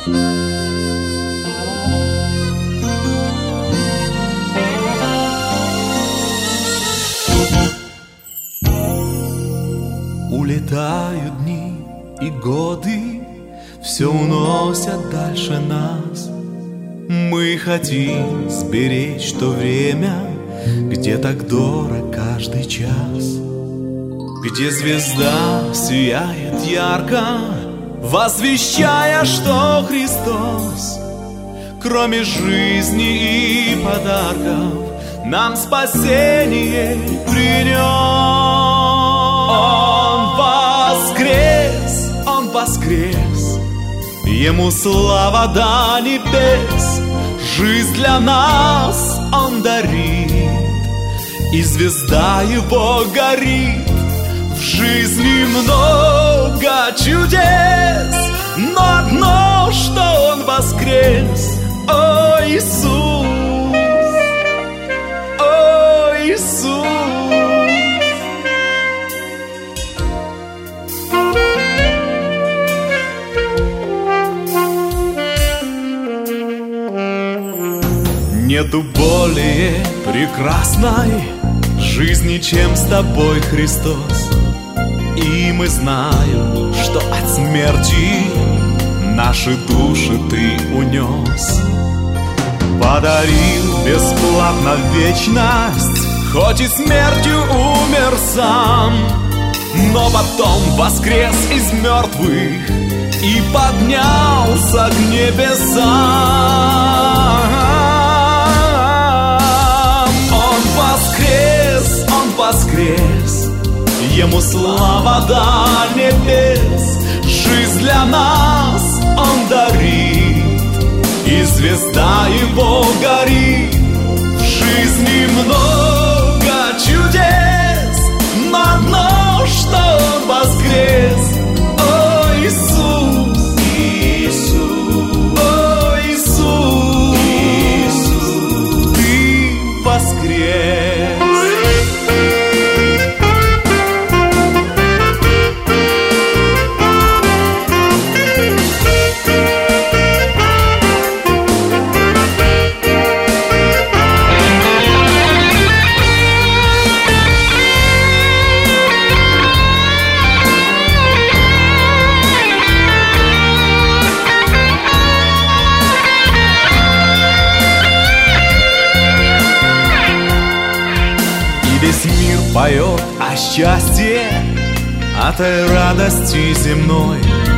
Улетают дни и годы, все уносят дальше нас. Мы хотим сберечь то время, где так дорог каждый час, где звезда сияет ярко, возвещая, что Христос, кроме жизни и подарков, нам спасение принес. Он воскрес, Ему слава до небес, жизнь для нас Он дарит, и звезда Его горит. В жизни много чудес, но одно, что Он воскрес. О, Иисус, о, Иисус. Нету более прекрасной жизни, чем с тобой, Христос. И мы знаем, что от смерти наши души ты унес. Подарил бесплатно вечность, хоть и смертью умер сам, но потом воскрес из мертвых и поднялся к небесам. Он воскрес, Ему слава до небес, жизнь для нас Он дарит, и звезда Его горит. В жизни много чудес, но одно, что Он воскрес. О, Иисус, Иисус, о, Иисус, Иисус, Ты воскрес. Весь мир поет о счастье, о той радости земной.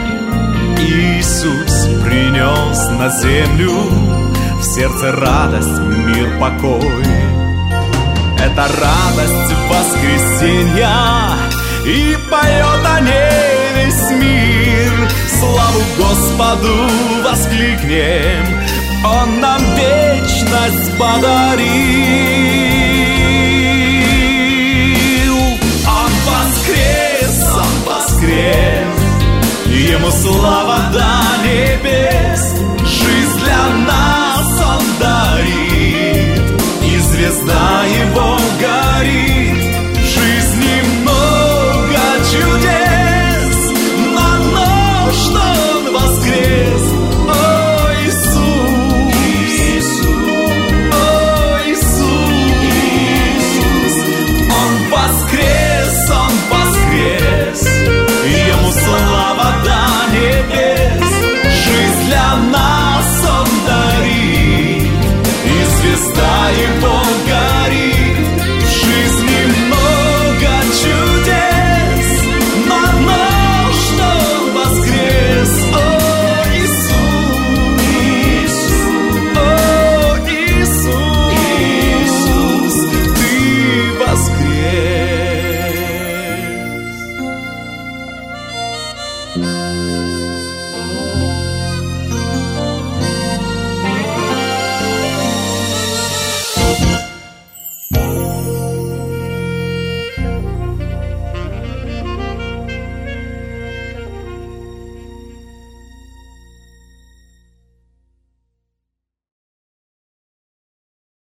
Иисус принес на землю в сердце радость, мир, покой. Это радость воскресенья, и поет о ней весь мир. Славу Господу воскликнем, Он нам вечность подарил. Он воскрес, Ему слава